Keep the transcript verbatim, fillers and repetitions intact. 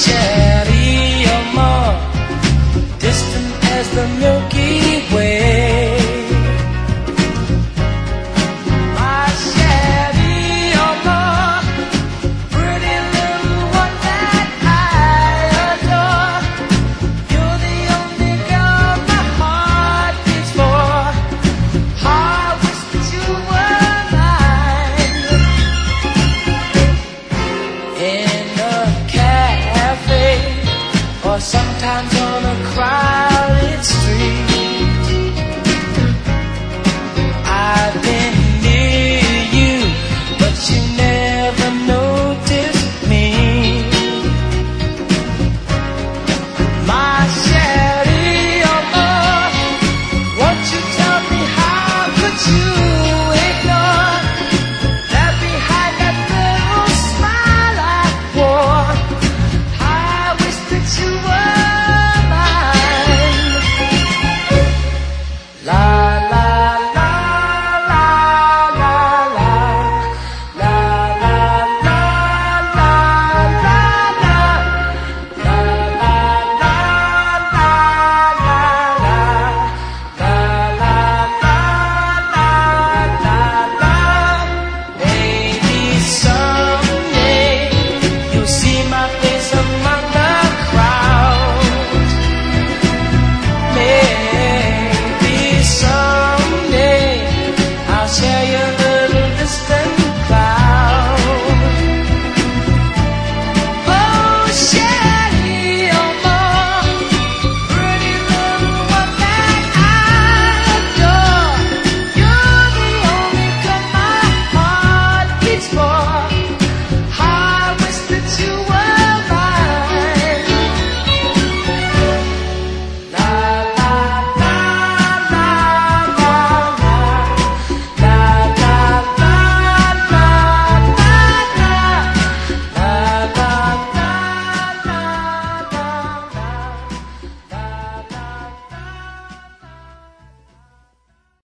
Sherry, you're more distant as the Milky Way. My Sherry, you're more pretty little one that I adore. You're the only girl my heart beats for. I wish that you were mine. In a cafe, or sometimes on a crowded street,